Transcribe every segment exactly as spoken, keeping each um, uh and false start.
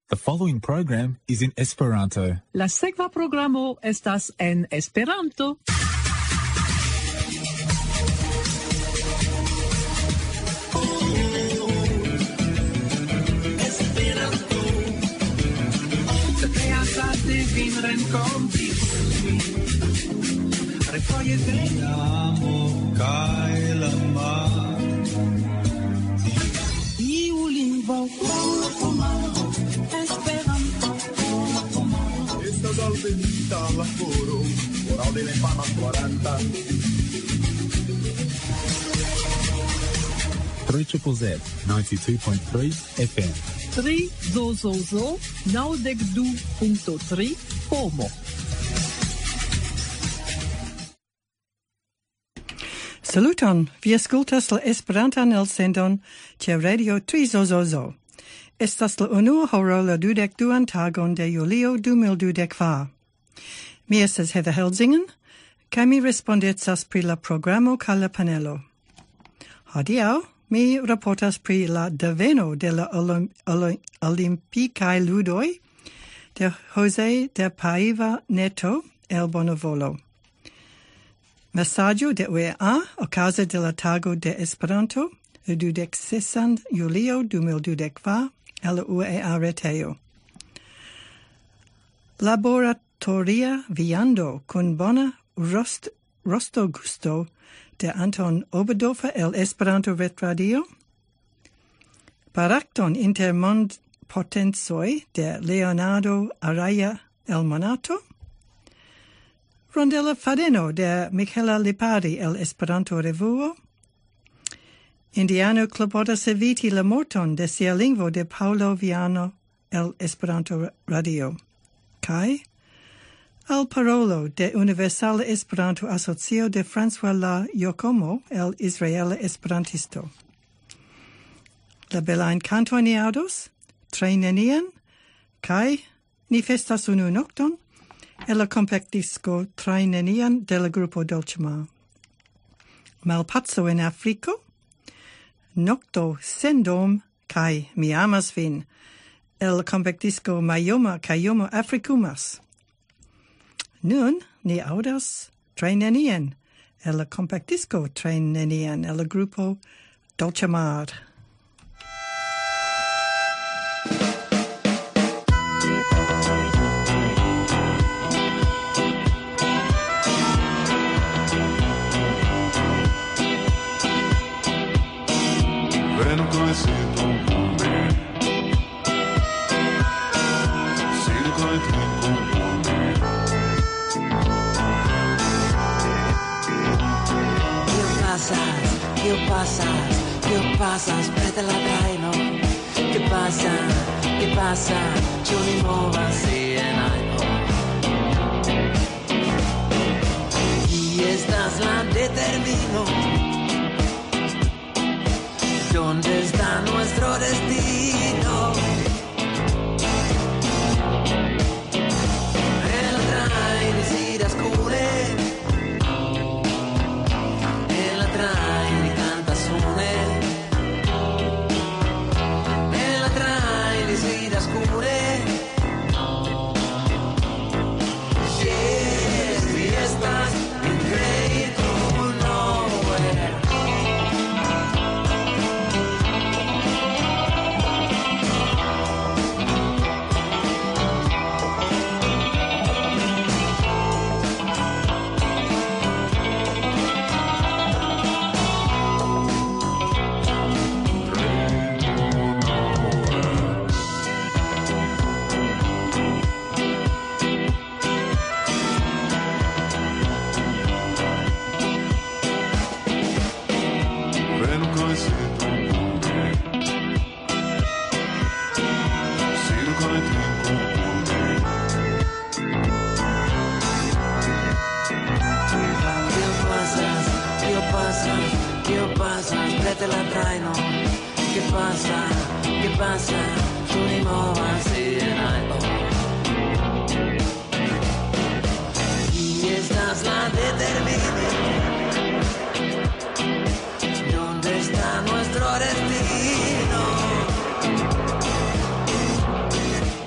The following program is in Esperanto. La sekva programo estas en Esperanto. Esperanto. Kreas de vin renkonti. Refoje de amo kaj la mar. Iu lingvo Alvenita al lavoro, ora deve fare a quaranta. three Z Z Z, ninety-two point three F M. tri zozozo, naŭdek du punkto tri Como. Saluton, vi aŭskultas la Esperantan elsendon ĉe Radio tri zozozo. Estas la unua horo la dudek duan tagon de julio du mil dudek kvar. Mi estas Heather Helsingen, kaj mi respondecas pri la programo kaj la panelo. Hodiaŭ mi raportas pri la deveno de la olim, olim, Olimpikaj ludoj de Jose de Paiva Neto el Bonavolo. Mesaĝo de U E A okaze de la tago de Esperanto la dudek sesan julio du mil dudek kvar el la U E A retejo. Laboratoria viando kun bona rost, rostogusto de Anton Oberdorfer el Esperanto Retradio. Parakton inter mondpotenzoj de Leonardo Araya el Monato. Rondela Fadeno de Michela Lipari el Esperanto Revuo. Indiano klopodas eviti la morton de sia lingvo de Paulo Viano el Esperanto Radio. Kai al parolo de Universala Esperanto Asocio de François La Yocomo el Israela Esperantisto. La belain canto ni audos, tre nenian, kai ni festas unu nocton, el la compact disco tre nenian de la grupo Dolcemar. Malpazzo en Africo, Nocto sendom kai mi amas vin el compact disco Mayoma Kayomo Afrikumas. Nun ni audas tre nenien el compact disco tre nenien el grupo Dolcemar. ¿Qué pasa? ¿Qué pasa? Aspetta la traino. ¿Qué pasa? ¿Qué pasa? Yo ni mova si en algo. Y estás la determino. ¿Dónde está nuestro destino? El train si descubre. El train nella train si descubre yes, fiestas increíble nowhere. Te la traino. ¿Qué pasa? ¿Qué pasa? Tú ni movas y en algo. Y estás la determina. ¿Dónde está nuestro destino?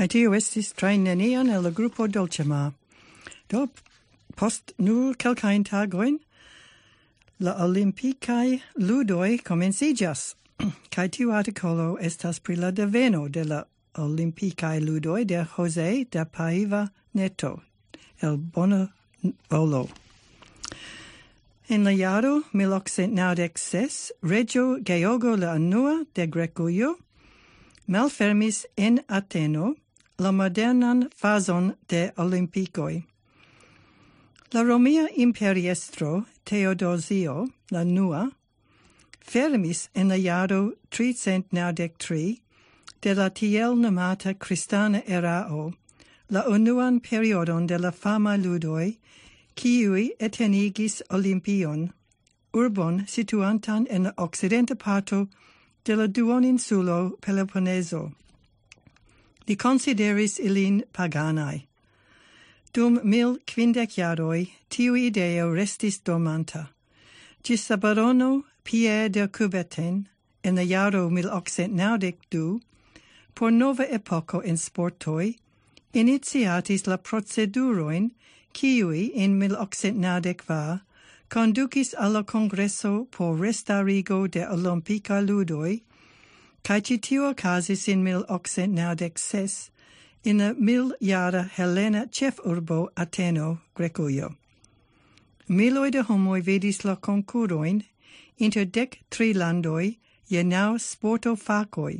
Kai tio estis train nenian el la gruppo Dolcemar. Do, post nur kelkain tagoin, la Olimpicae ludoi comencigas. Kai tiu articolo estas pri la deveno de la Olimpicae ludoi de Jose da Paiva Neto, el bona volo. En la jaro mil octcent naŭdek ses, Regio Georgo la unua de Grekujo malfermis en Ateno la modernan fazon de Olimpikoj. La Romia imperiestro Theodosio la nua fermis en la jaro tricent naŭdek tri de la tiel nomata Kristana erao, la unuan periodon de la fama ludoj, kiuj etenigis Olimpion, urbon situantan en la okcidenta parto de la duoninsulo Peloponeso. Li consideris ilin paganai. Dum mil quindec jaroj tiu ideo restis dormanta. Gis la barono Pierre de Coubertin en la jaro mil octcent naŭdek du, por nova epoko en sportoj, iniciatis la proceduroin kiuj en mil octcent naŭdek kvar conducis al la Congreso por restarigo de Olimpika ludoj, kaj ĉi tio okazis en mil octcent naŭdek ses in la miljara helena ĉefurbo Ateno, Grekujo. Miloj de homoj vidis la konkurojn inter dek tri landoj je naŭ sportofakoj.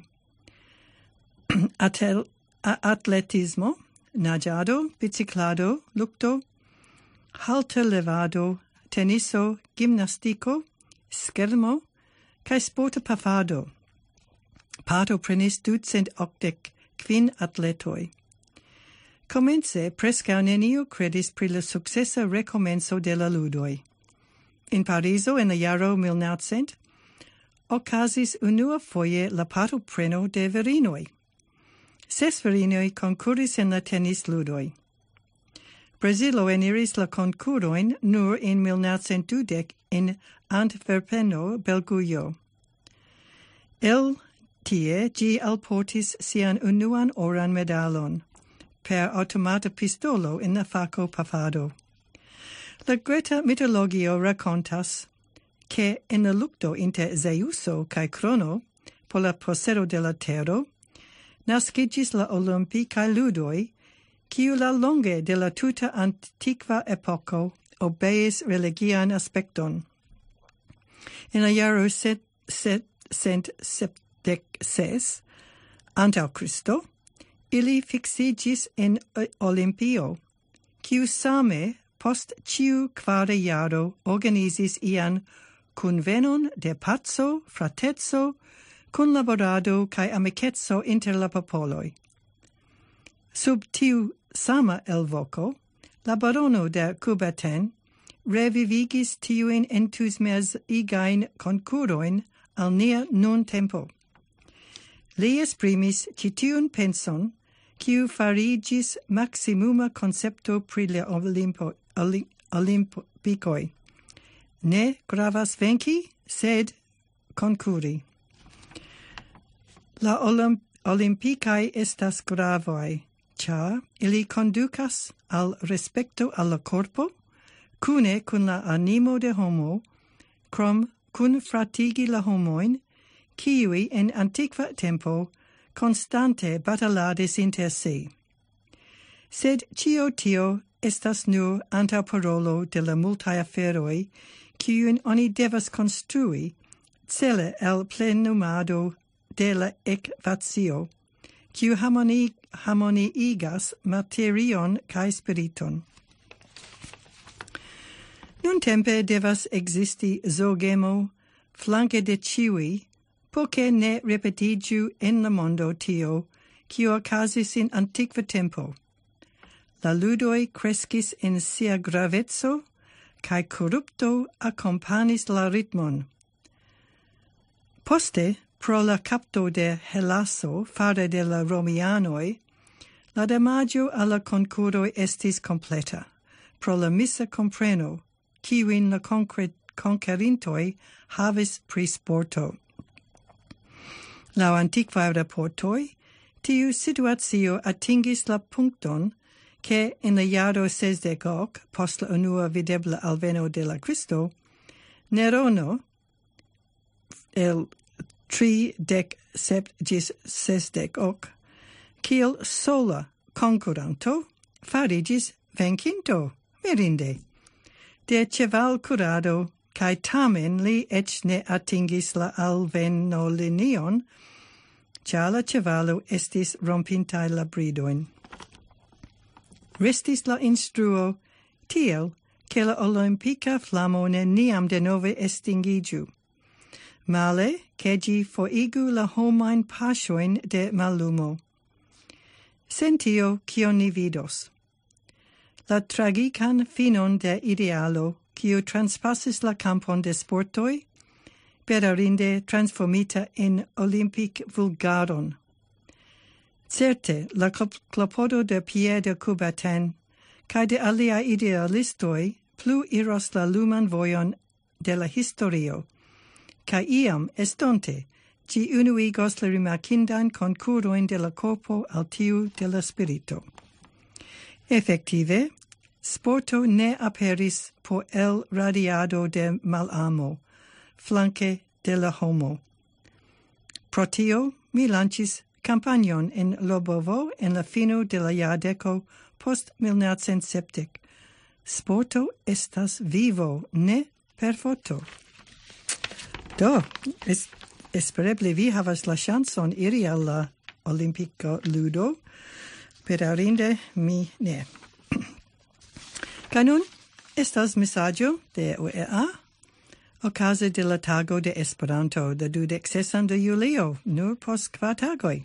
Atel, atletismo, naĝado, biciklado, lukto, halterlevado, teniso, gimnastiko, skelmo, kaj sporta pafado. Partoprenis ducent okdek kvin atletoj. Komence preskaŭ neniu kredis pri la sukcesa rekomenco de la ludoj. En Parizo en la jaro mil naŭcent okazis unua foje la partopreno de virinoj. Ses virinoj konkuris en la tenis-ludoj. Brazilo eniris la konkurojn nur en mil naŭcent dudek en Antverpeno, Belgujo. El tie ĝi alportis sian unuan oran medalon per automata pistolo en la fako pafado. La greta mitologio rakontas ke en la lukto inter Zeuso kaj Krono por la posedo de la tero naskiĝis la Olimpikaj ludoj, kiu la longe de la tuta antikva epoko obeis religian aspekton. En la jaro set, set, cent sepdek ses, antaŭ Kristo, ili fiksiĝis en Olimpio, kiu same post ĉiu kvara jaro organizis ian kunvenon de paco, frateco, kunlaborado kaj amikeco inter la popoloj. Sub tiu sama elvoko, la barono de Coubertin revivigis tiujn entuziasmigajn konkurojn al nia nun tempo. Li esprimis ĉi tiun penson, kiu fariĝis maksimuma koncepto pri la Olimpo, Olim, Olimpikoj. Ne gravas venki, sed konkuri. La Olimp Olimpikaj estas gravaj, ĉar ili kondukas al respekto al la korpo, kune kun la animo de homo, krom kunfratigi la homojn, kiuj en antikva tempo konstante bataladis inter si. Sed ĉio tio estas nur antaŭparolo de la multaj aferoj, kiujn oni devas konstrui cele el plenumado de la ekvacio, kiu harmoni, harmoniigas materion kaj spiriton. Nuntempe devas ekzisti zorgemo flanke de ĉiuj, por ke ne repetiĝu en la mondo tio, kio okazis in antikva tempo. La ludoj kreskis en sia graveco, kaj korupto akompanis la ritmon. Poste, pro la capto de Helaso fare de la Romianoj, la damaĝo al la konkuroj estis kompleta, pro la misa kompreno, kiujn la konkerintoj havis pri sporto. Laŭ antikvaj raportoj, tiu situatio atingis la punkton che in la jaro sesdek ok, post la unua videbla alveno de la Cristo, Nerono, el tri dec sept gis sesdek ok, kiel sola concuranto, farigis vencinto, mirinde. De cheval curado, cae tamen li ec ne atingis la alvenolinion, cia la cevalo estis rompintai la bridoin. Restis la instruo tiel che la Olympica flamo neniam de nove estingigiu. Male, che gi foigu la homain pasioin de mallumo. Sentio cion ni vidos. La tragican finon de idealo, quiu transpassis la campon de sportoi, perarinde transformita in Olympic vulgaron. Certe, la clopodo de Pierre de Coubertin, cae de alia idealistoi, plu iros la luman voion de la historio, cae iam, estonte, ci unuigos la rimarcindan concuroin de la corpo al tiu de la spirito. Effective, sporto ne aperis por el radiado de malamo, flanque de la homo. Pro tio, mi lancis campagnon in Lobovo en la fino de la iardeco post mil novecent sepdek. Sporto estas vivo, ne per foto. Do, es, espereble vi havas la chanson iri al la Olimpico ludo, per arinde mi ne. Ca nun, estas mesaggio de U E A, ocase de la tago de Esperanto de dudek sesan de julio, nur post kvar tagoi.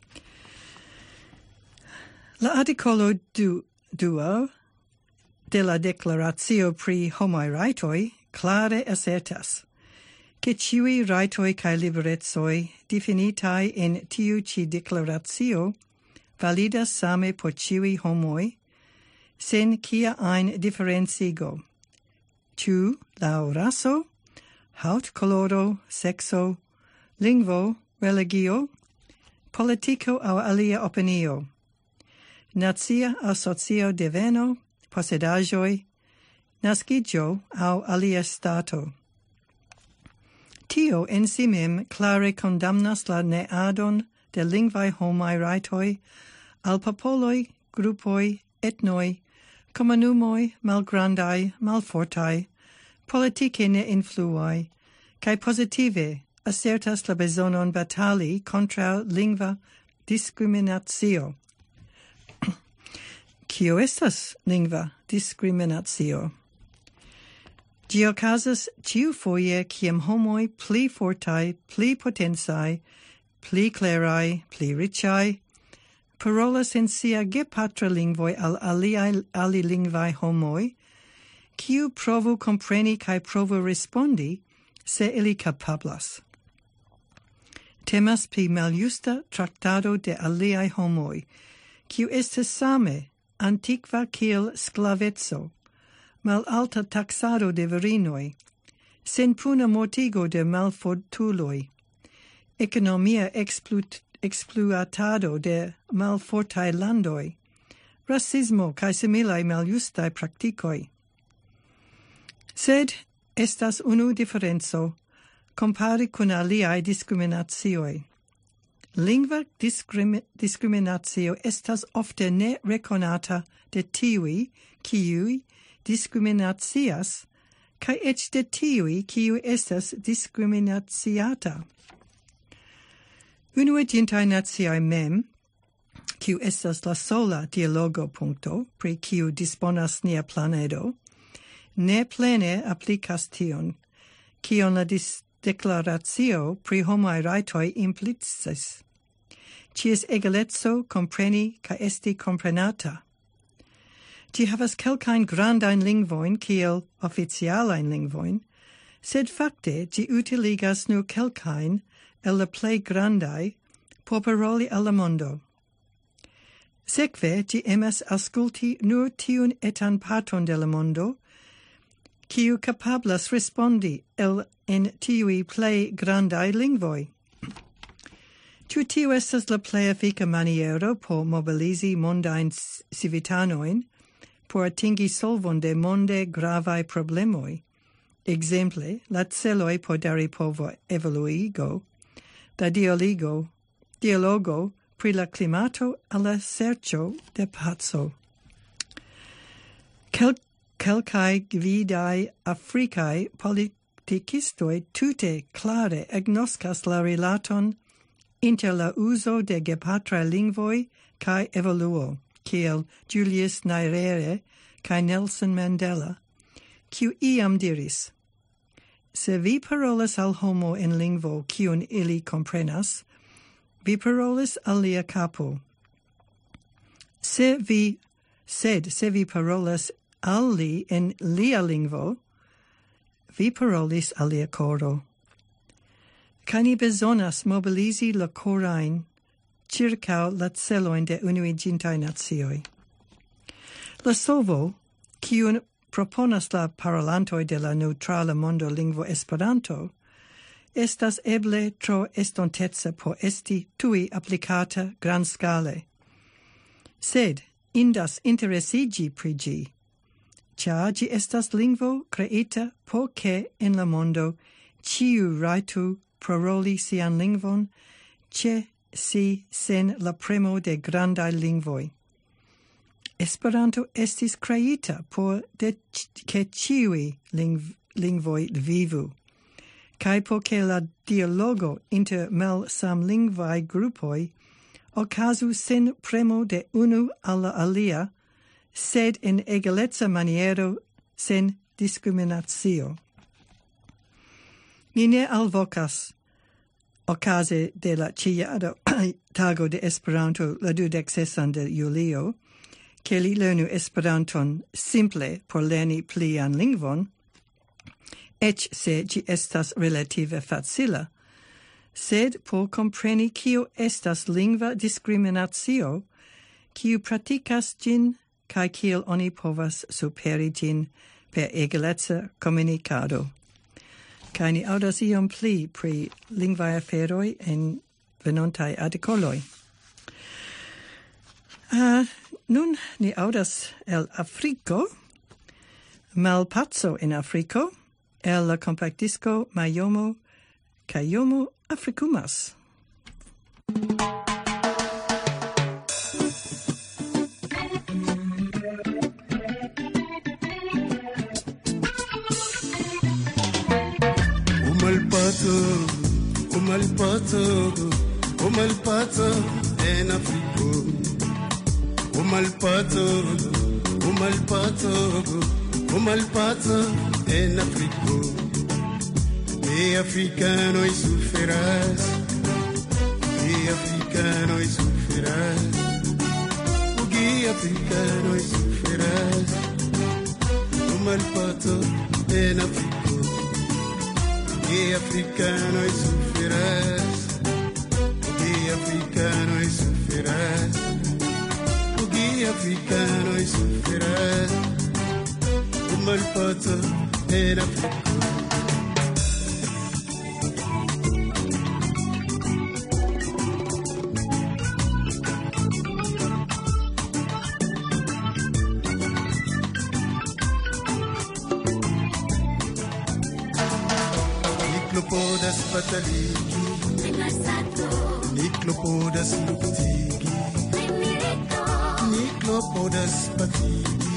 La articolo du, duo de la declaratio pri homai raitoi clare assertas che ciui raitoi cae liberezoi definitai in tiu ci declaratio validas same por ciui homoi sen cia ein differencigo. Tu lau raso, haut coloro, sexo, lingvo, religio, politico au alia opinio, nacia au socio deveno, posedagioi, nascigio au alia stato. Tio en si mem clare condamnas la neadon de lingvae homai raitoi al popoloi, gruppoi, etnoi, comunumoi, malgrandai, malfortai, politice ne influai, cae positive assertas la besonon batali contra lingva discriminatio. Cio estas lingva discriminatio? Gi ocasas ciu foie quiem homoi pli fortai, pli potensai, pli clerai, pli ricai, parolas in sia gepatra lingvoi al aliai alilingvae homoi, quiu provu compreni cae provu respondi se ili capablas. Temas pri maljusta tractado de aliai homoi, quiu estes same antiqua kiel sclavezzo, mal alta taxado de virinoi, sen puna mortigo de malfortuloi, economia explut, exploatado de malfortai landoi, racismo cae similae maljustae practicoi. Sed estas unu differenzo compari kun aliae discriminatioi. Lingva discrimi discriminatio estas ofte ne reconata de tiui kiui discriminatias, cae ec de tiui kiu estas discriminatiata. Unuigintae natiae mem, kiu estas la sola dialogo punto pri kiu disponas nia planedo, ne plene applicas tion, kion la declaratio pri homai raitoi implicis. Cies egalezzo compreni ca esti comprenata. Gi havas kelkain grandain lingvoin kiel oficialain lingvoin, sed facte gi utiligas nur kelkain el la plei grandai por paroli al la mondo. Sekve gi emas asculti nur tiun etan parton de la mondo, kiu capablas respondi el en tiui plei grandai lingvoi. Ĉu tio estas la plej efika maniero por mobilizi mondajn civitanojn por atingi solvon de monde gravaj problemoj? Exemple, la celoj por dari povo evoluigo, da dialogo, dialogo pri la klimato al la serĉo de paco. Kel, kelkaj gvidaj afrikaj politikistoj tute klare agnoskas la rilaton inter la uzo de gepatraj lingvoj kaj evoluo, kiel Julius Nyerere kaj Nelson Mandela, kiu iam diris: se vi parolas al homo en lingvo kiun ili komprenas, vi parolas al lia kapo. Se vi, sed se vi parolas al li en lia lingvo, vi parolis al lia koro. Kaj ni bezonas mobilizi la korajn circa la celojn de unuiĝintaj nacioj. La solvo, kiun proponas la parolantoj de la neutrala mondo lingvo Esperanto, estas eble tro estonteca por esti tui applicata grandskale. Sed indas interesiĝi pri ĝi, ĉar ĝi estas lingvo kreita por ke en la mondo ĉiu rajtu paroli sian lingvon ĉe si sen la premo de grandaj lingvoj. Esperanto estis kreita por de ke ĉiuj lingv, lingvoj vivu, kaj por ke la dialogo inter malsamlingvaj grupoj okazu sen premo de unu al la alia, sed en egaleca maniero sen diskriminacio. Ni ne alvokas okaze de la ĉiara tago de Esperanto la dudek sesan de julio, ke li lernu Esperanton simple por lerni plian lingvon, eĉ se ĝi estas relative facila, sed por kompreni kio estas lingva diskriminacio, kiu pratikas ĝin kaj kiel oni povas superi ĝin per egaleca komunikado. Kaj ni aŭdas iom pli pri lingvaj aferoj en venontaj artikoloj. Uh, nun ni aŭdas el Afriko, Malpaco en Afriko, el la kompaktisko Mayomo kaj Yomo Afrikumas. Malpaco, o malpaco, o malpaco en Afriko. O malpaco, o malpaco, o malpaco en Afriko. E africano sufrirás, e africano sufrirás, o que africano sufrirás. O malpaco en Afriko. Que africano e sofrerás, que africano e sofrerás, que africano e sofrerás, o malpato en Afrika. Niklopodas bataliki, Niklopodas luktigi, Niklopodas batigi,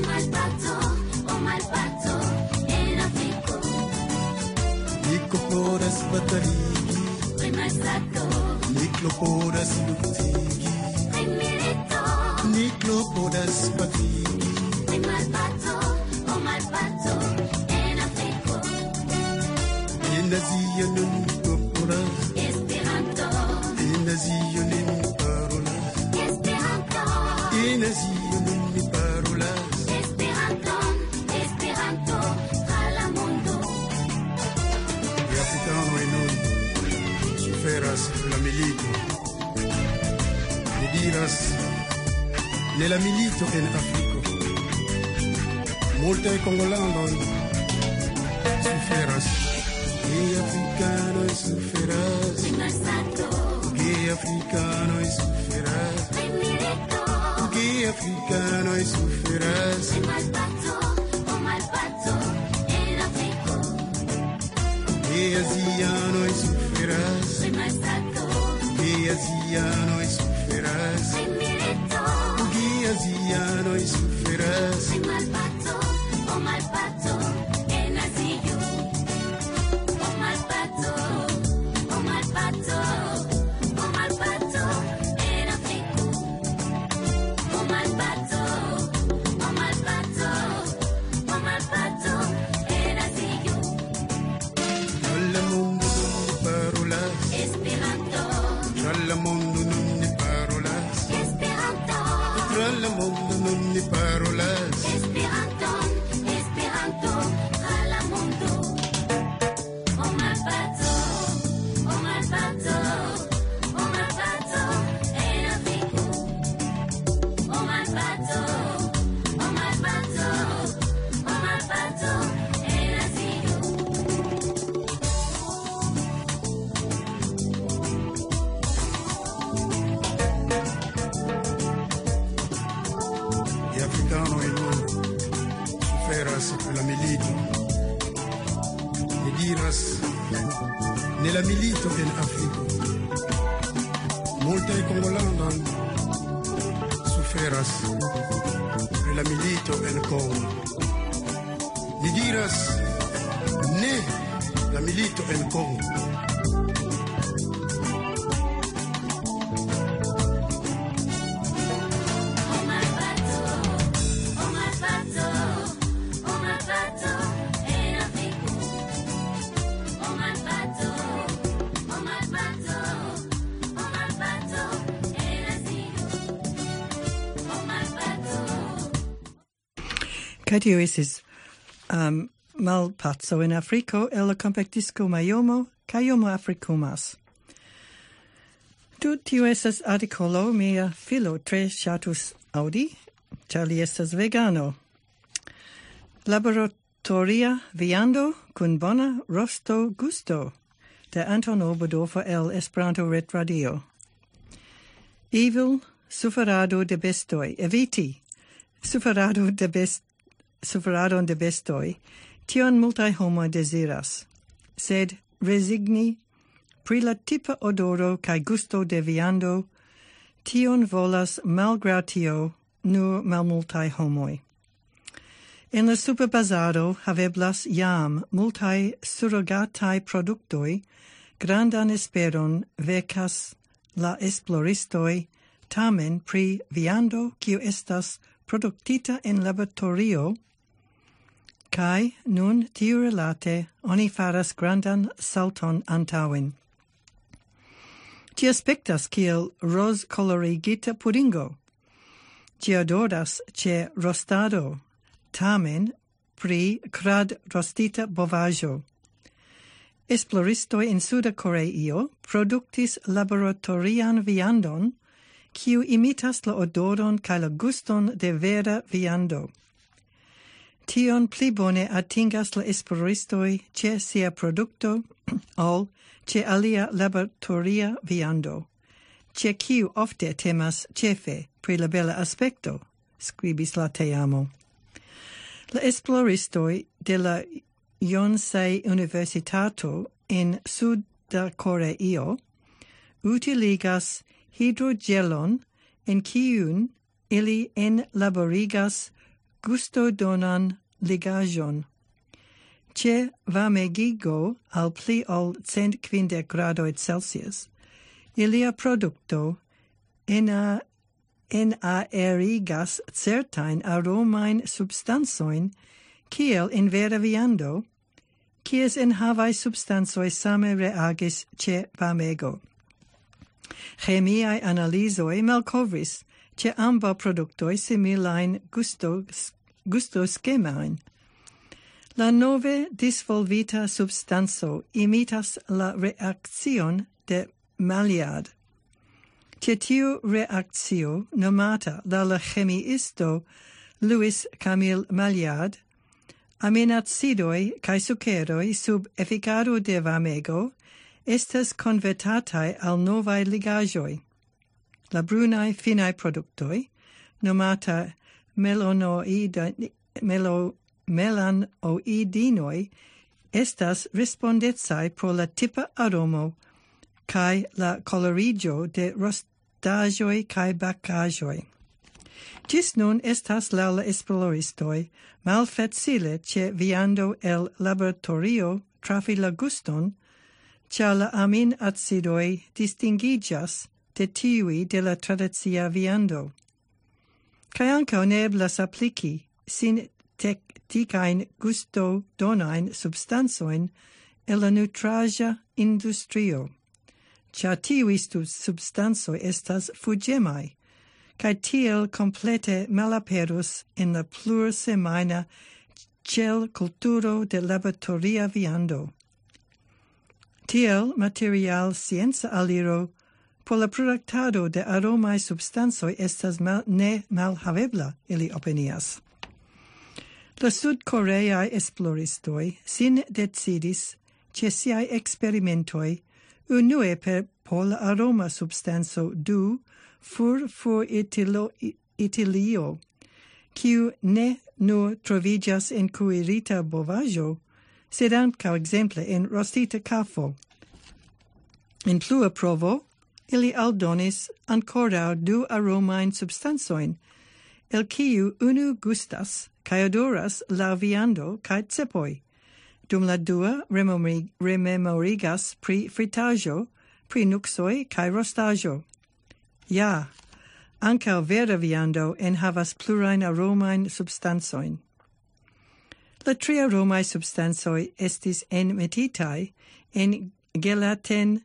Niklopodas bataliki, Niklopodas luktigi, Niklopodas batigi, Inaziyonin populas, Esperanto, Inaziyonin parolas, Esperanto, Inaziyonin parolas, Esperanto, Esperanto, al mundo. Gli africani non suferas la milito. Mi diras, nella milito en Afriko, multaj kongolandoj suferas. Que africano sufrirás, Malpato, que Che africano e sofferas. Che africano e sofferas. Che asiano e sofferas. Che asiano e sofferas. Che asiano e sofferas. Nella milito in Africa, molte Congolandan sofferas nella milito in Congo. Di diras ne la milito in Congo. Catio esis um, malpazzo in Africo el compactisco maiomo caiomo africumas. Tu tiu esas articolo mia filo tre shatus audi, char li estas vegano. Laboratoria viando cun bona rosto gusto de Anton Oberdorfer el Esperanto Ret Radio. Evil suferado de bestoi, eviti suferado de best suferadon de bestoi, tion multae homoi desiras, sed resigni pri la tipa odoro cae gusto de viando, tion volas malgratio nur malmultae homoi. En la superbazaro haveblas jam multae surrogatae productoi, grandan esperon vecas la esploristoi, tamen pri viando kiu estas productita in laboratorio, kai nun tiu relate oni faras grandan salton antaŭen. Ĝi aspektas kiel roz-kolorigita pudingo. Ĝi odoras ĉe rostado, tamen pri krad-rostita bovaĵo. Esploristoj en Suda Koreio produktis laboratorian viandon, kiu imitas la odoron kaj la guston de vera viando. Tion pli bone atingas la esploristoj ĉe sia produkto ol ĉe alia laboratoria viando, ĉe kiu ofte temas ĉefe pri la bela aspekto, skribis la teamo. La esploristoj de la Yonsei Universitato en Suda Koreio utiligas hidrogelon en kiun ili enlaborigas gusto-donan ligaĵon. Ĉe varmegigo al pli ol cent kvindek gradoj Celsius, ilia produkto ena enaerigas certajn aromajn substancojn kiel en vera viando, kies enhavaj substancoj same reagis ĉe varmego. Chemiaj analizoj malkovris ĉe ambaŭ produktoj similajn gusto gustoskemajn. La nove disvolvita substanco imitas la reakcion de Maillard. Ĉe tiu reakcio nomata la la chemiisto Louis Camille Maillard, aminoacidoj kaj sukeroj sub efikado de varmego estas convertatai al novae ligaĵoj. La brunaj finaj produktoj, nomata melanoida, melo, melanoidinoj, estas respondecaj pro la tipa aromo kaj la coloriĝo de rostaĵoj kaj bakaĵoj. Ĝis nun estas laŭ la esploristoj malfacile ĉe viando el laboratorio trafi la guston, ĉar la aminacidoj distingiĝas de tiuj de la tradicia viando. Kaj ankaŭ ne eblas apliki sintetikajn gusto-donajn substancojn el la nutraĵa industrio, ĉar tiuj substancoj estas fuĝemaj, kaj tiel komplete malaperus en la plursemajna ĉelkulturo de laboratoria viando. Tiel material scienca aliro por la produktado de aromaj substancoj estas mal, ne malhavebla, ili opinias. La sudkoreaj esploristoj sin decidis ĉe siaj eksperimentoj unue per por la aroma substanco du furfuretilio, kiu ne nur troviĝas en kuirita bovaĵo, sed ankaŭ ekzemple en rostita kafo. En plua provo, ili aldonis ankoraŭ du aromajn substancojn, el kiu unu gustas kaj odoras laŭ viando kaj cepoj, dum la dua rememorigas pri fritaĵo, pri nuksoj kaj rostaĵo. Ja, ankaŭ vera viando enhavas plurajn aromajn substancojn. La tri aromaj substancoj estis enmetitaj en gelaten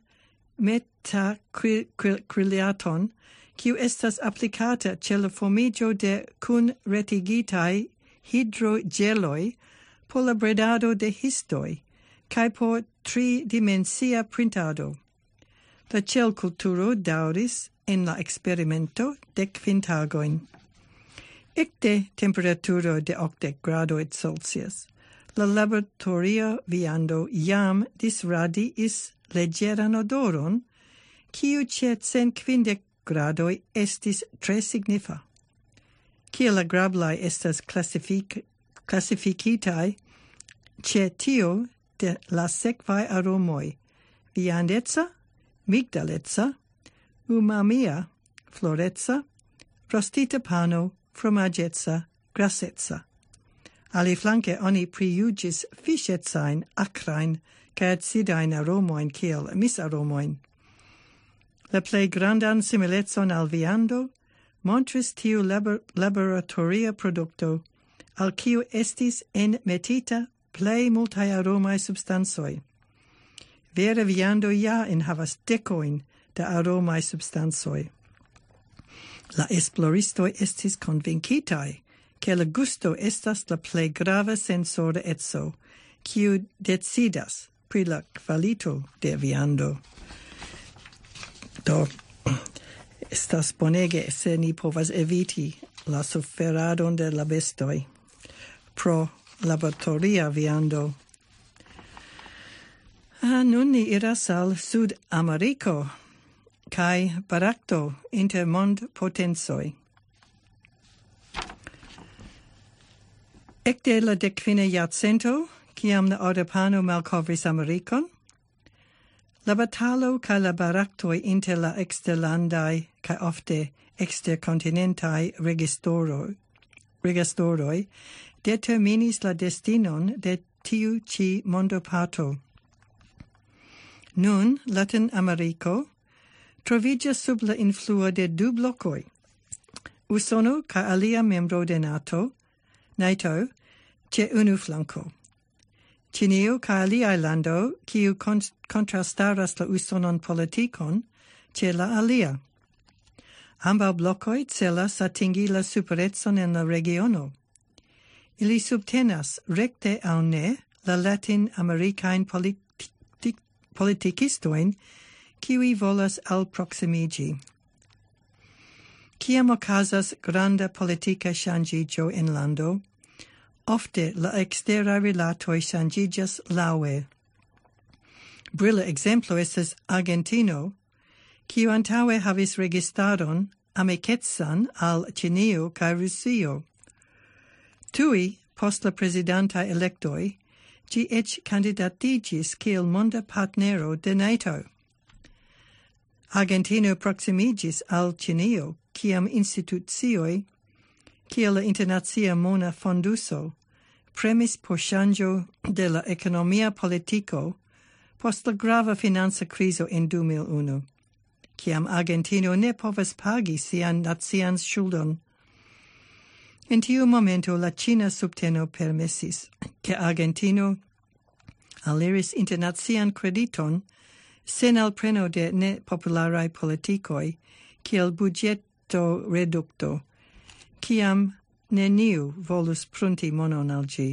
metacrylaton, kiu estas aplikata ĉe la formiĝo de kunretigitaj hidrogeloj por la bredado de histoj kaj por tridimensia printado. La ĉelkulturo daŭris en la experimento dekkvin tagojn. Ekde temperaturo de okdek gradoj Celsius, la laboratoria viando jam disradiis leĝeran odoron, kiu ĉe cent kvindek gradoj estis tre signifa. Kiel agrablaj estas klasifik klasifikitaj ĉe tio de la sekvaj aromoj: viandeca, migdaleca, umamia, floreca, rostita pano, fromaĝeca, graseca. Aliflanke oni prijuĝis fiŝecajn, akrajn kaj acidajn aromojn kiel misaromojn. La plej grandan similecon al viando montris tiu labor laboratoria produkto, al kiu estis enmetita plej multaj aromaj substancoj. Vera viando ja enhavas dekojn da aromaj substancoj. La esploristoj estis konvinkitaj, ke la gusto estas la plej grava sensora eco, kiu decidas pri la kvalito de viando. Do, estas bonege se ni povas eviti la suferadon de la bestoj pro laboratoria viando. Ah, nun ni iras al Sud-Ameriko kaj barakto inter mondpotenzoj. Ekde la dekvina jarcento, kiam la ordopano malkovris Amerikon, la batalo kaj la baraktoj inter la eksterlandaj kaj ofte eksterkontinentaj registoroj registoroj determinis la destinon de tiu ĉi mondoparto. Nun Latin Ameriko troviĝas sub la influo de du blokoj: Usono kaj alia membro de NATO, NATO, ĉe unu flanko. Ĉinio kaj aliaj landoj, kiu kontrastaras la usonan politikon, ĉe la alia. Ambaŭ blokoj celas atingi la superecon en la regiono. Ili subtenas rekte aŭ ne la latin-amerikajn politi politikistojn, kiuj volas alproksimiĝi. Kiam okazas granda politika ŝanĝiĝo en lando, ofte la eksteraj rilatoj ŝanĝiĝas laŭe. Brilla exemplo estas Argentino, kiu antaŭe havis registaron amikecon al Ĉinio kaj Rusio. Tuj post la prezidantaj elektoj, ĝi eĉ kandidatiĝis kiel monda partnero de NATO. Argentino proximiĝis al Ĉinio, kiam institucioj kiel la Internacia Mona Fonduso premis por ŝanĝo de la ekonomia politiko post la grava financa krizo en du mil unu, kiam Argentino ne povas pagi sian nacian ŝuldon. En tiu momento la Ĉina subteno permesis, ke Argentino aliris internacian krediton sen alpreno de nepopularaj politikoj, kiel budĝeto redukto, kiam neniu volus prunti monon al ĝi.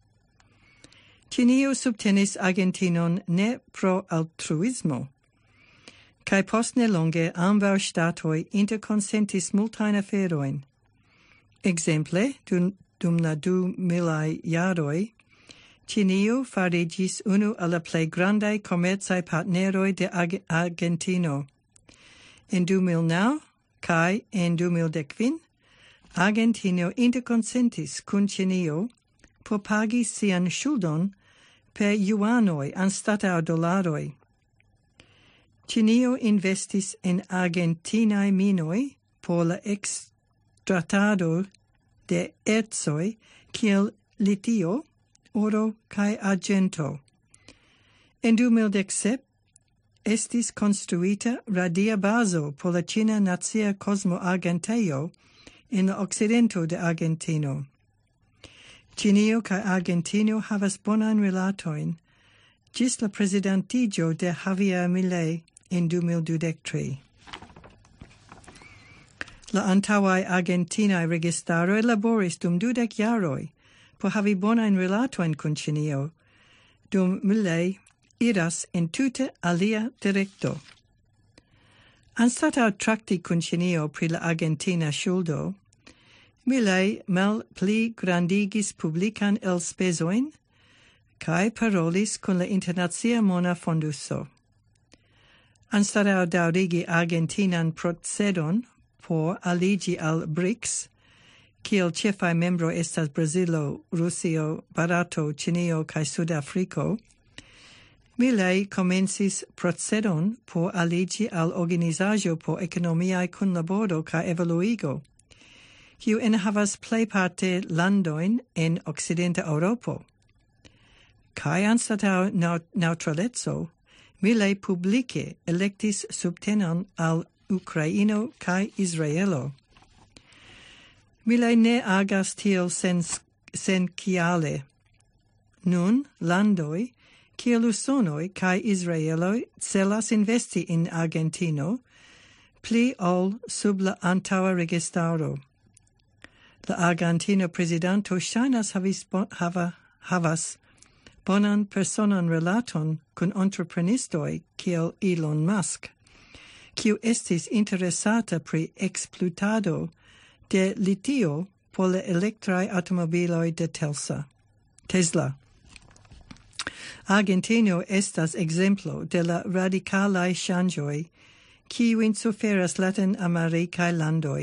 Ĉinio subtenis Argentinon ne pro altruismo, kaj post nelonge ambaŭ ŝtatoj interkonsentis multajn aferojn. Ekzemple, dum, dum la du milaj jaroj, Ĉinio fariĝis unu el la plej grandaj komercaj partneroj de Arge- Argentino. En du mil naŭ kaj en du mil kvin, Argentino interkonsentis kun Ĉinio por pagi sian ŝuldon per juanoj anstataŭ dolaroj. Ĉinio investis en argentinaj minoj por la ekstratado de ercoj kiel litio, oro kaj arĝento. En du mil sep estis konstruita radia bazo por la Ĉina Nacia Kosmoagentejo en la okcidento de Argentino. Ĉinio kaj Argentino havas bonan rilatojn ĝis la prezidantiĝo de Javier Milei en du mil dudek tri. La antaŭaj argentinaj registaroj laboris dum dudek jaroj por havi bonajn rilatojn kun Ĉinio, dum Milei iras en tute alia direkto. Anstataŭ trakti kun Ĉinio pri la argentina ŝuldo, Milei malpli grandigis publikan elspezojn kaj parolis kun la Internacia Mona Fonduso. Anstataŭ daŭrigi argentinan procedon por aliĝi al BRICS, kiel ĉefaj membroj estas Brazilo, Rusio, Barato, Ĉinio kaj Sudafriko, Milei komencis procedon por aliĝi al organizaĵo por ekonomiaj kunlaboro kaj evoluigo, kiu enhavas plejparte landojn en okcidenta Eŭropo. Kaj anstataŭ neŭtraleco, Milei publike elektis subtenon al Ukraino kaj Israelo. Milei ne agas tiel sen, senkiale. Nun landoj kiel Usonoj kaj Israeloj celas investi in Argentino pli ol sub la antaŭa registaro. La Argentina prezidanto ŝajnas havis bon, hava, havas bonan personan relaton kun entreprenistoj kiel Elon Musk, kiu estis interesata pri ekspluatado de litio por la elektraj automobiloj de Telsa. Tesla. Argentino estas ekzemplo de la radikalaj ŝanĝoj kiujn suferas latinamerikaj landoj.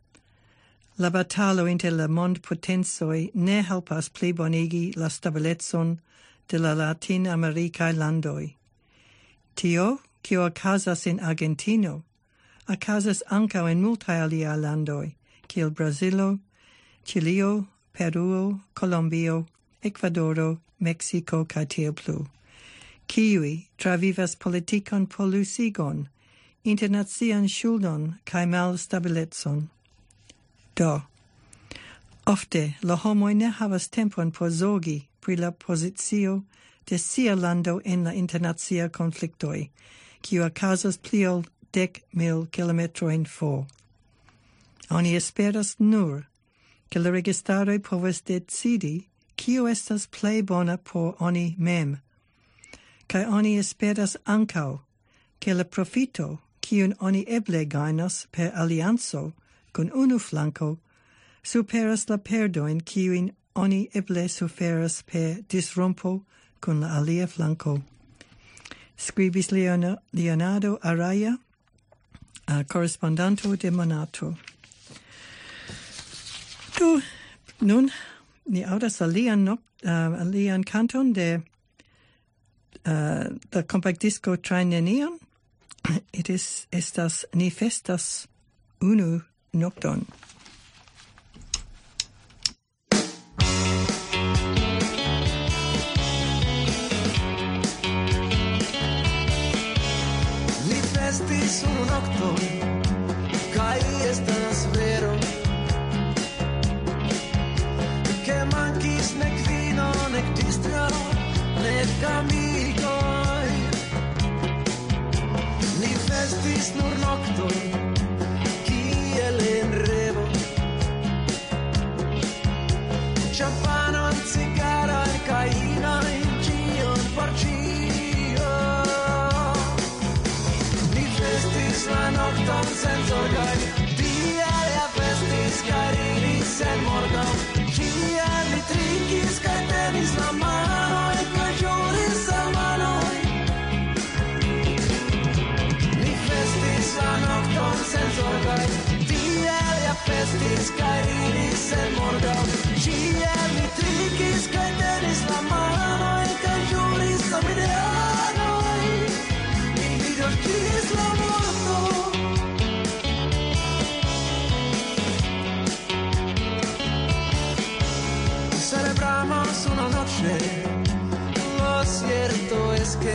La batalo inter la mondpotencoj ne helpas plibonigi la stabilecon de la latinamerikaj landoj. Tio, kio okazas en Argentino, okazas ankaŭ en multaj aliaj landoj, kiel Brazilo, Ĉilio, Peruo, Kolombio, Ekvadoro, Meksiko kaj tiel plu, kiuj travivas politikon polusigon, internacian ŝuldon kaj malstabilecon. Do, ofte la homoj ne havas tempon por zorgi pri la pozicio de sia lando en la internacia konfliktoj, kiu okazas pli ol dek mil kilometrojn for. Oni esperas nur ke la registaroj povas decidi kiu estas plej bona por oni mem, kaj oni esperas ankaŭ ke la profito kiun oni eble gajnos per alianco kun unu flanko superas la perdojn kiujn oni eble suferas per disrompo kun la alia flanko. scribis Leon- Leonardo Araya, uh, correspondanto de Monato. Tu, nun, ni audas alian, noc, uh, alian canton de uh, the compact disco Train Nenion. It is estas ni festas unu nocton. Ni festis unu nocton, kai estas vero, che mankis nec vino, nec distro, nec amicoi. Ni festis nur nocton, kiel en revo. Champano, cigaro, caino, cion por cio. Ni festis la nocton sen zorgai, dia ja festis carinis sen morgau. Cia li trinkis kai tenis la mano, e kai juris al manoi. La nocton sen zorgai, tiel ja festis kai ridis sen morgau. Ciel mi trinkis kai tenis la manoj kai juris al idealoj. Mi vidorkis la morto. Celebramos una noche, lo cierto es que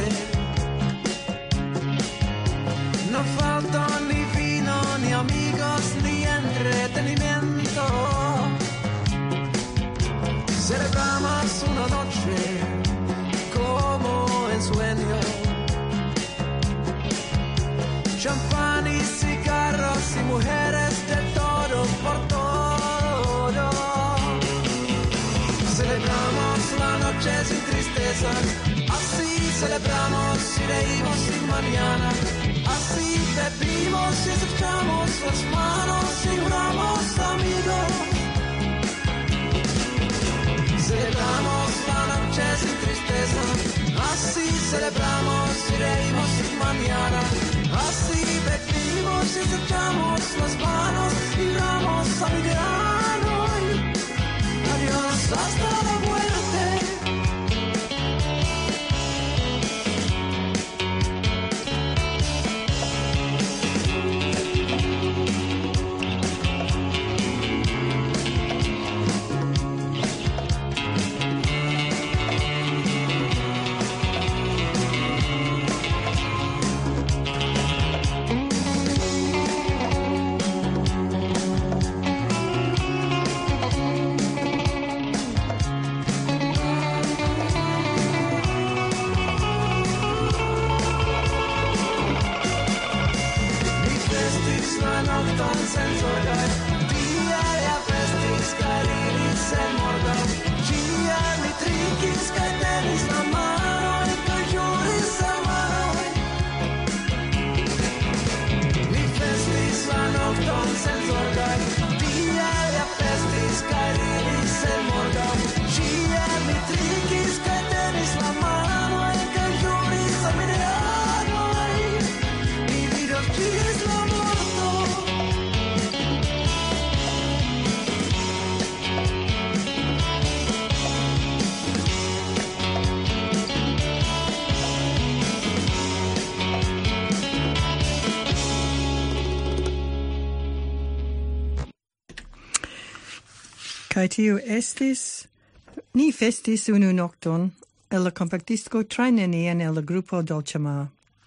no falta ni vino, ni amigos, ni entretenimiento. Celebramos una noche como en sueño. Champán y cigarros y mujeres de todo por todo. Celebramos la noche sin tristezas. Así celebramos y reímos sin mañana. Así bebimos y estrechamos las manos y juramos amigos. Celebramos la noche sin tristeza. Así celebramos y reímos sin mañana. Así bebimos y estrechamos las manos y juramos amigos. Adiós hasta la muerte. Kai tiu estis, ni festis unu nocton, el la compactisco Train Nenion el la gruppo Dolcemar.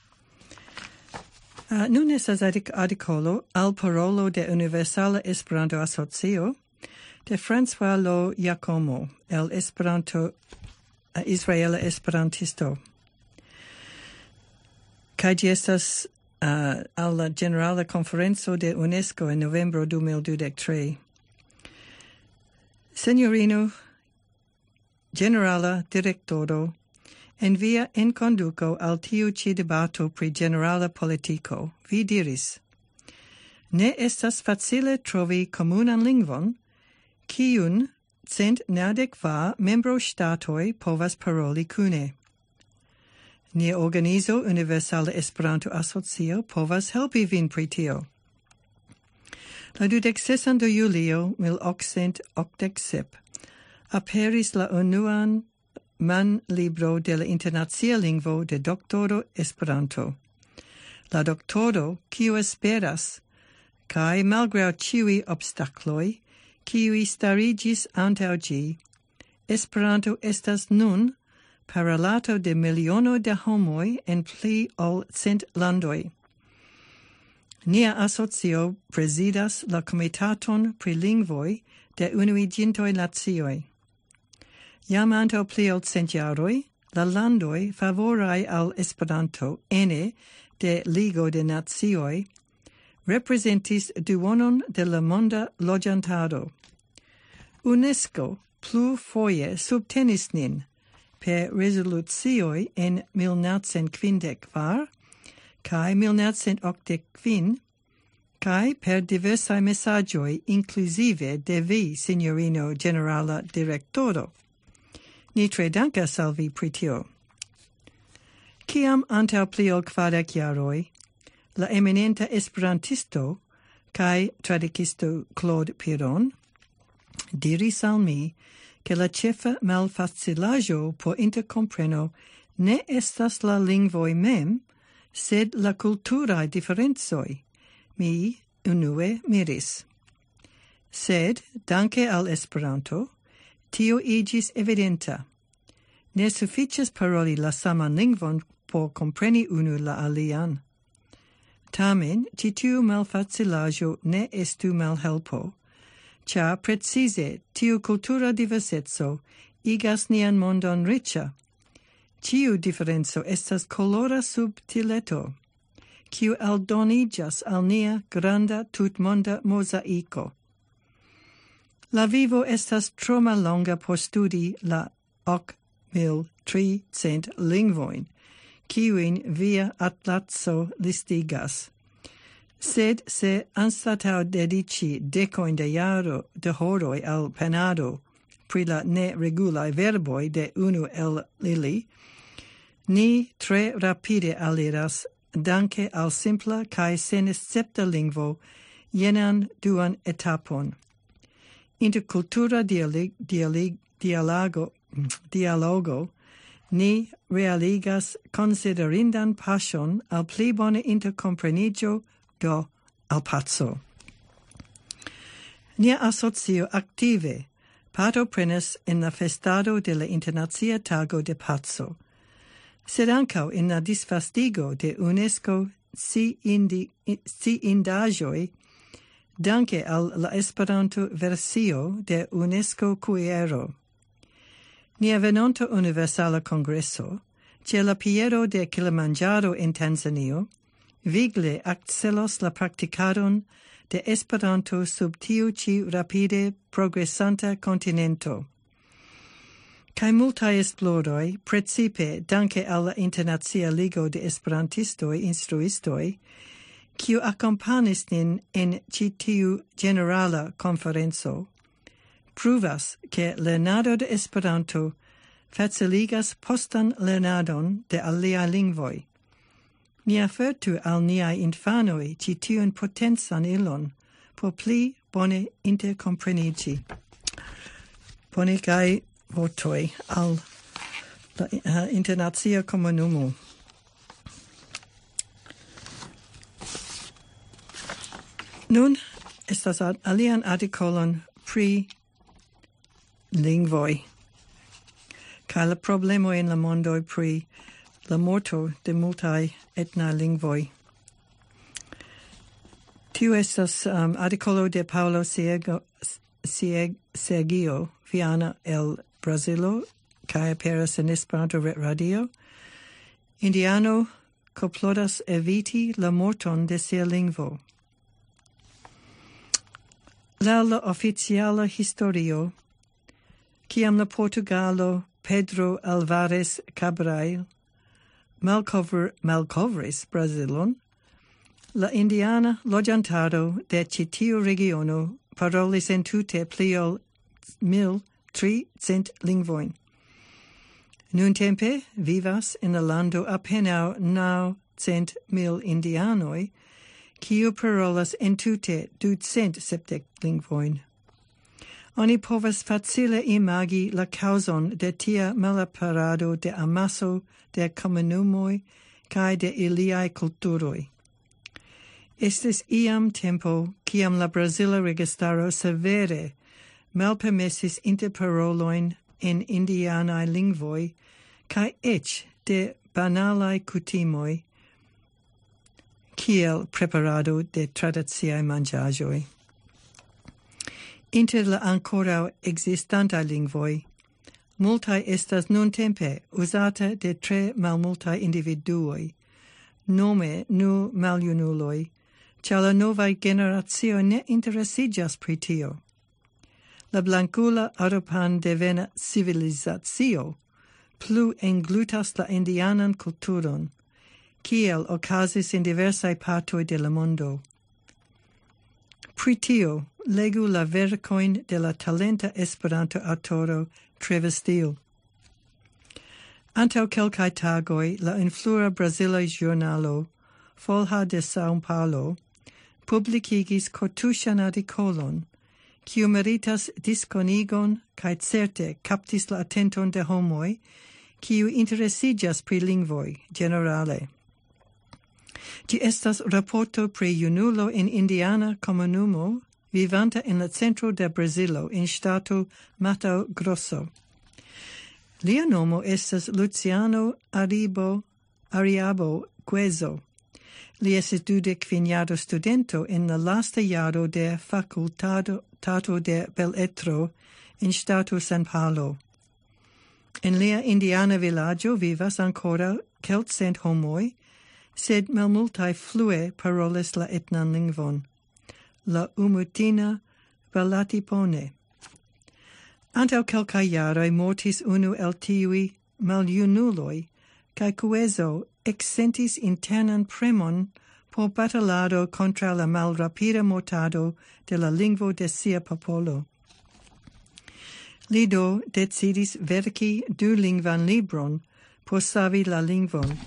Uh, nun estas articolo al parolo de Universala Esperanto Asocio de François Lo Giacomo, el Esperanto uh, Israela Esperantisto. Kai ĝi estas uh, al la Generala Conferenzo de UNESCO en novembro du mil dudek tri. Signorino Generala Directoro, en via enconduco al tiu ci debato pri generala politico, vi diris: ne estas facile trovi comunan lingvon, kiun cent naŭdek kvar membroŝtatoj povas paroli kune. Nia organizo Universala Esperanto Asocio povas helpi vin pri tio. La dudek sesan de julio mil octcent octdek sep aperis la unuan man libro de la internacia lingvo de doktoro Esperanto. La doktoro, kiu esperas, kai malgrau ciui obstacloi, kiui starigis antau gi, Esperanto estas nun parolato de miliono de homoi en pli ol cent landoi. Nia asocio presidas la comitaton pri lingvoi de Unuigintoj Nacioj. Jam antaŭ pli ol cent jaroj, la landoj favoraj al Esperanto ene de Ligo de Nacioj representis duonon de la monda loĝantaro. UNESCO plu foje subtenis nin per resolucioj en mil novcent kvindek kvar kaj mil novcent okdek kvin kaj per diversaj mesaĝoj inkluzive de vi, signorino generala direktoro. Ni tre dankas al vi pri tio. Kiam antaŭ pli ol kvardek jaroj, la eminenta esperantisto kaj tradukisto Claude Piron diris al mi che la ĉefa malfacilaĵo por interkompreno ne estas la lingvoj mem, sed la kulturaj diferencoj. Mi unue miris. Sed, danke al Esperanto, tio iĝis evidenta. Ne sufiĉas paroli la saman lingvon por kompreni unu la alian. Tamen, ĉi tiu malfacilaĵo ne estu malhelpo, ĉar precize tiu kultura diverseco igas nian mondon riĉa. Ĉiu diferenco estas kolora subtileto, kiu aldoniĝas al nia granda tutmonda mozaiko. La vivo estas tro mallonga por studi la ok mil tricent lingvojn, kiujn via atlaso listigas. Sed se anstataŭ dediĉi dekojn de jaro de horoj al penado pri la neregulaj verboj de unu el ili, ni tre rapide aliras danke al simpla kaj senescepta lingvo jenan duan etapon. Interkultura dialogo, dialogo, dialogo ni realigas konsiderindan paŝon al pli bone interkompreniĝo do al paco. Nia asocio aktive partoprenas en la festado de la Internacia Tago de Paco, sed ankaŭ en la disvastigo de UNESCO sciindaĵoj danke al la Esperanto-versio de UNESCO Kuiero. Nia venonta Universala Kongreso, ĉe la Piero de Kilimanĝaro en Tanzanio, vigle akcelos la praktikadon de Esperanto sub tiu ĉi rapide progresanta kontinento. Kaj multaj esploroj, precipe danke al la Internacia Ligo de Esperantistoj instruistoj, kiu akompanis nin en ĉi tiu ĝenerala konferenco, pruvas ke lernado de Esperanto faciligas postan lernadon de aliaj lingvoj. Ni ofertu al niaj infanoj ĉi tiun potencan ilon por pli bone interkompreniĝi. Bonegaj votoj al la uh, internacia komunumo. Nun estas alian artikolon pri lingvoj kaj la problemoj en la mondo pri la morto de multaj etnaj lingvoj. Tiu estas um, artikolo de Paulo Ciego, Cieg, Sergio Viana el Brazilo kaj aperas en Esperanto retradio. Indiano koplodas eviti la morton de sia lingvo. Laŭ la oficiala historio, kiam la Portugalo Pedro Alvarez Cabral malcover, malcovris Brazilon, la indiana loĝantaro de ĉi tiu regiono parolis entute pli ol mil tricent lingvojn. Nuntempe vivas in la lando apenao nau cent mil indianoi, kiu parolas entute ducent septec lingvoin. Oni povas facile imagi la causon de tia malaparado de amaso de comunumoi cae de iliae culturoi. Estis iam tempo ciam la Brasila registaro severe malpermesis interparoloin in indianae lingvoi cae ec de banalae cutimoi kiel preparado de traditiae mangiagioi. Inter la ancora existantae lingvoi, multae estas nuntempe usata de tre malmultae individuoi, nome nu maljunuloi, cia la novae generatio ne interesigas pri tio. La blancula Europan devena civilizatio plu englutas la indianan culturon, kiel ocasis in diversae partoi de la mondo. Pri tio, legu la vercoin de la talenta Esperanto autoro Trevestil. Antau quelcae tagoi, la influa Brasila giornalo, Folha de São Paulo, publicigis cortusian articolon, quiu meritas disconigon, cae certe captis la attenton de homoi, quiu interesigas pri lingvoi generale. Ci estas rapporto pri junulo in Indiana comunumo, vivanta in la centro de Brasilo, in stato Mato Grosso. Lia nomo estas Luciano Aribo, Ariabo Guezo. Li estis dudec quiniado studento in la lasta iaro de facultado tato de Beletro in stato San Paulo. In lia Indiana villaggio vivas ancora kelkcent homoi, sed malmultae flue paroles la etnan lingvon, la umutina Balatipone. Antau quelcae jaroi mortis unu el tiui maljunuloi, cae Guezo exsentis internan premon por batalado contra la malrapida mortado de la lingvo de sia popolo. Li do decidis verci du lingvan libron por savi la lingvon.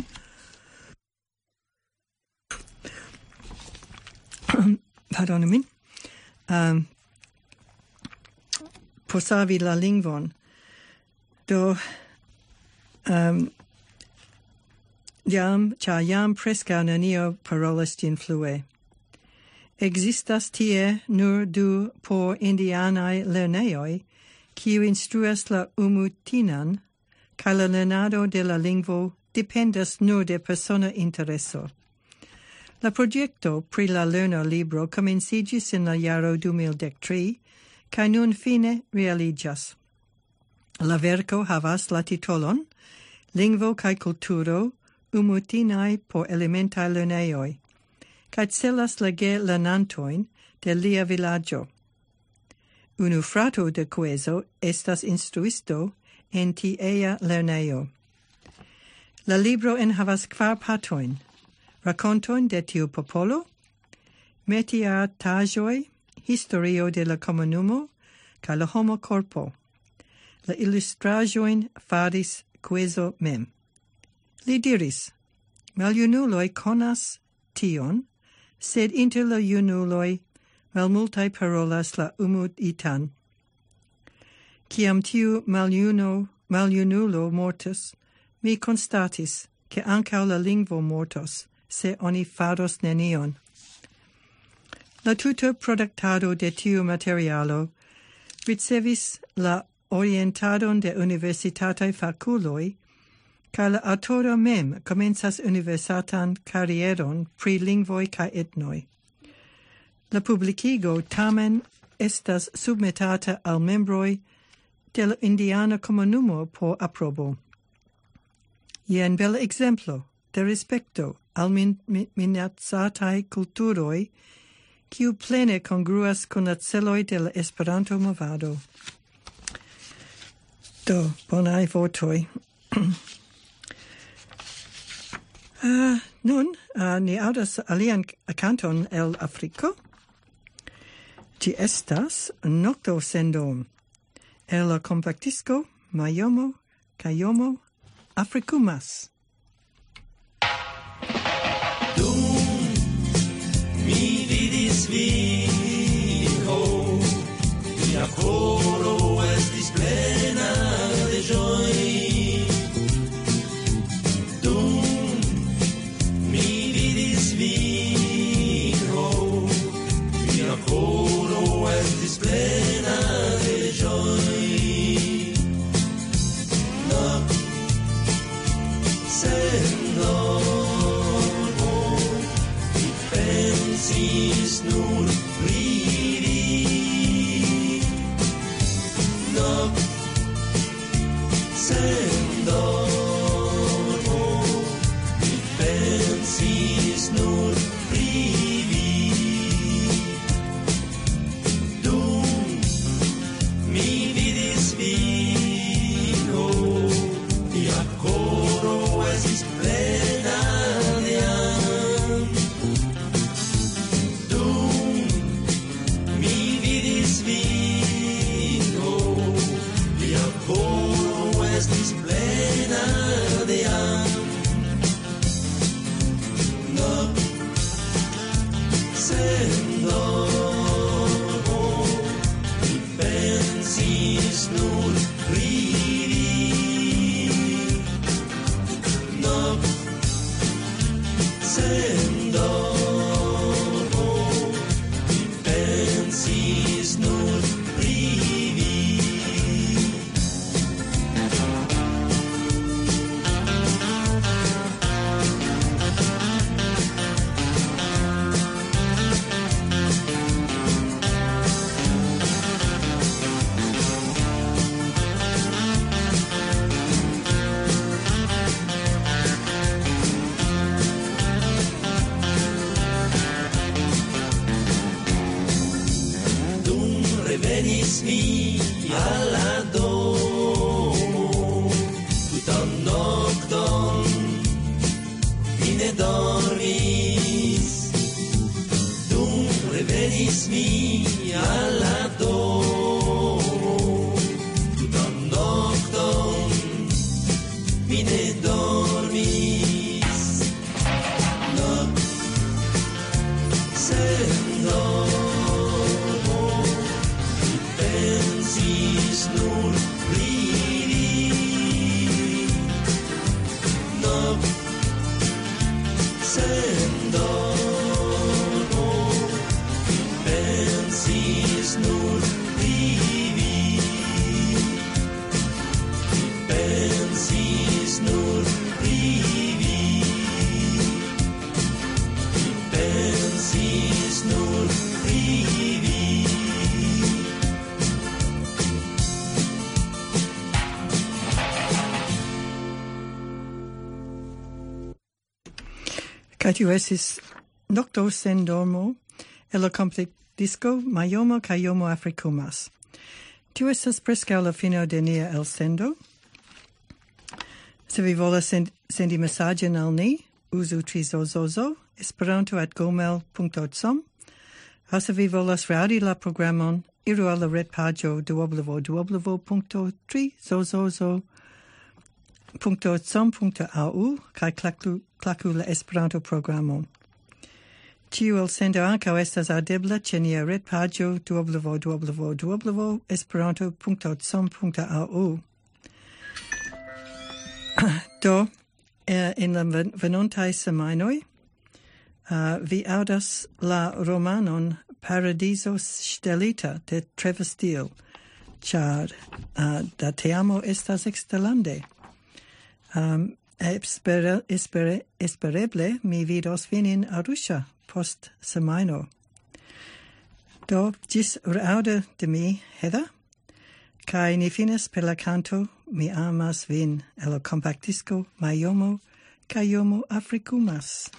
Pardon min. Um, por savi la lingvon. Do um, Jam, ca jam presca nenio parolas gin flue. Existas tie nur du por indianae lerneioi, quiu instruas la umutinan, ca la lernado de la lingvo dependas nur de persona intereso. La progetto pri la lerno libro comencigis in la jaro du mil tri, ca nun fine realigas. La verco havas la titolon Lingvo cae culturo umutinae por elementae lerneioi, cae celas lege lernantoin de lia villaggio. Unu frato de Guezo estas instruisto en tiea lerneio. La libro enhavas kvar partoin, racontoin de tiu popolo, metiartaĵoj, historio de la comunumo, ca la homo corpo. La illustraĵojn faris Guezo mem. Li diris, maljunuloi konas tion, sed inter la junuloi malmultae parolas la umuitan. Ciam tiu maljuno, maljunulo mortus, mi constatis, che ancau la lingvo mortos, se oni faros nenion. La tuta productado de tiu materialo ricevis la orientadon de universitatae faculoi, ca la autoro mem comenzas universitan carrieron pri lingvoi ca etnoi. La publicigo tamen estas submetata al membroi de la Indiana comunumo por aprobo. Ien bel exemplo de respecto al min minacatae culturoi, quiu plene congruas con la celoi de la Esperanto movado. Do, bonae votoi. Uh, nun, uh, ni audas alian canton el Africo. Ci estas Nocto Sendom. El la compactisco Mayomo, Kayomo, Afrikumas. Mi vidis vin, ho, mia koro estis plena de ĝoj. Dum mi vidis vin, ho, mia koro estis plena de ĝoj. Noc sen dormo, mi pensis nur pri vi. Noc sen dormo, mi pensis nur pri vi. Dum mi vidis vin, ho, mia koro estis plena de am. Dum mi vidis vin, ho, mia koro estis plena de am. Noc sen dormo, mi pensis nur pri vi. Noc sen dormo, mi pensis nur pri vi. Dum revenis mi al la domo, tutan nokton mi ne dormis. Dum revenis mi al la domo, tutan nokton mi ne dormis. Noc sen dormo, mi pensis nur pri vi. Noc sen dormo, mi pensis nur pri vi. Mi pensis nur pri vi. Mi pensis nur pri vi. Kaj tiu estis Nokto sen dormo el la kompletdisko Mayomo kaj Yomo Afrikumas. Tiu estas preskaŭ la fino de nia elsendo. Se vi volas send, sendi mesaĝon al ni, uzu trizozozo esperanto at gmail punto com. Aŭ se vi volas raŭdi la programon, iru al la retpaĝo w w w punto trizozozo punto com punto a u kaj klaku, klaku la Esperanto programon. Tiu elsendo ankaŭ estas aŭdebla ĉe nia retpaĝo w w w punto esperanto punto com punto a u. Do, eh, in la ven- venontaj semajnoj uh, vi aŭdas la romanon Paradiso ŝtelita de Trevor Steele, ĉar uh, la teamo estas eksterlande. Um, espere, espere, espereble mi vidos vin in Arusha post semajno. Do, ĝis reaŭdo de mi, Heather, kaj ni finas per la canto Mi amas vin el la compactisco Mayomo kaj Yomo Afrikumas.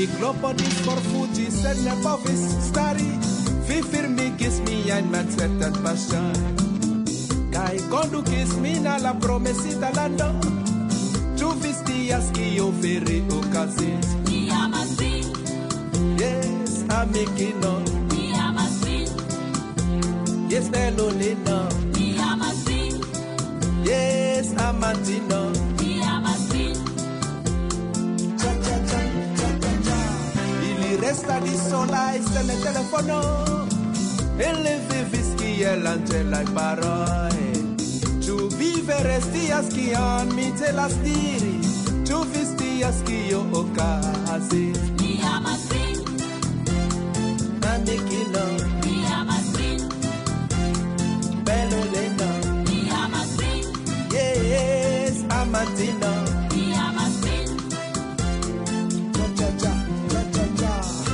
Mi kloppen die voor Fuji's en de Bobby's starry. Vivir mi kiss mi en met zetten passion. Kai kondu kiss mi na la promesita lando. Tu visti aski yo feri okazis. Mi amas fin, Yes, amikino. mi amas fin, Yes, belolino. mi amas fin, Yes, amantino. mi amas fin. Cha cha cha cha cha cha. Il resta di sola e sta nel telefono. E le vivischi e l'angela e parole. Tu viveresti a schian mi te la stiri. Tu visti a schio ocasi. Mi amas fin, Amikino. mi amas fin, Bello leno. mi amas fin, Yes, amantino. mi amas fin. Cha cha cha cha cha cha.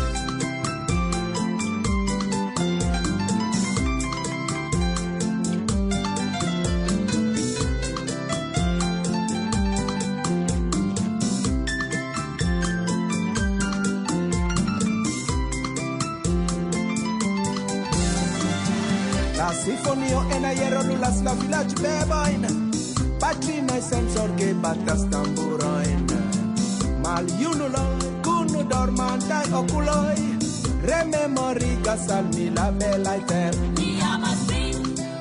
La sinfonio en aero nulas la village bebain. Patrina sensor che batta stamburoin. Mal yunuloi, kunu dormantai oculoi. Rememori gasalmi la bella item. Mi amas fin,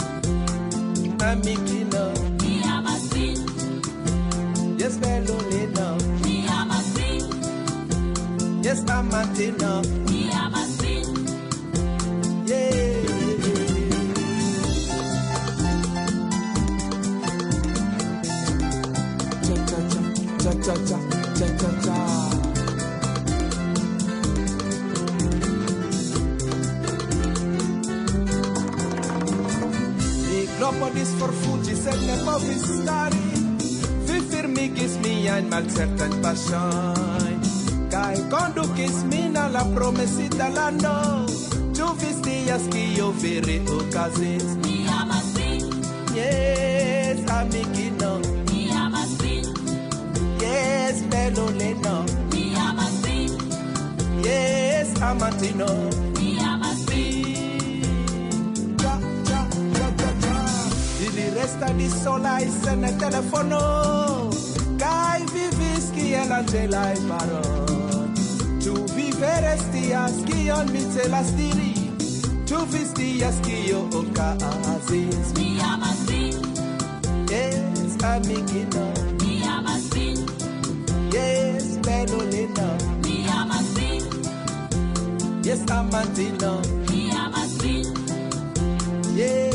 Amikino, mi amas fin, yes belulino. mi amas fin, Yes amantino. mi amas fin. Yeah. Cha cha cha cha cha cha cha cha. Mi kloppen is voor Fuji's en de Bobby's starry. Vivir mi kiss mi en mal certain passion. Kai kondo kiss mi na la promesita lando. Tu visti aski yo veri okazis. Mi amas fin, Yes, amikino. mi amas fin, Yes, bello leno. mi amas fin, Yes, amantino. mi amas fin. Cha, cha, cha, cha, cha. Il resta di sola e se ne telefono. Kai vivischi e l'angela e parol. Tu viveresti a schion mi te la stiri. Tu visti a schio ocasis. Mi amas fin, Yes, amikino. mi amas fin, Yes, bello leno. mi amas fin, Yes, amantino. mi amas fin. Yeah.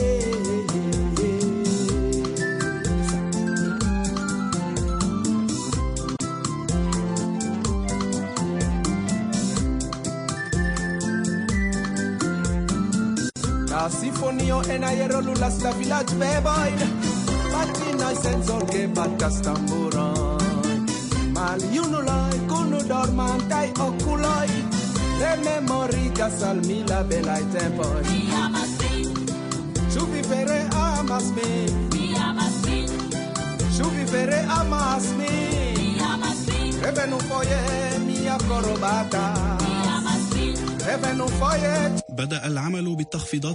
La sinfonio en aero lulas la village bebain. Patina sensor che batta stamburon. Mal yunuloi kunu dormantai oculoi. Rememori gasalmi la bella e tempoi. Mi amas fin, Su vivere amas me. mi amas fin, Su vivere amas me. mi amas fin, Revenu foie mia corobata. mi amas fin. Revenu foie. بدأ العمل بالتخفيضات